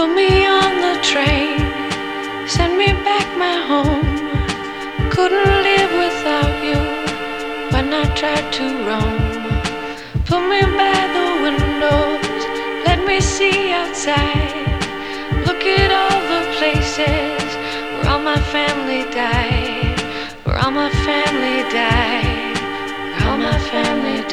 Put me on the train, send me back my home. Couldn't live without you when I tried to roam. Put me by the windows, let me see outside. Look at all the places where all my family died. Where all my family died. Where all my family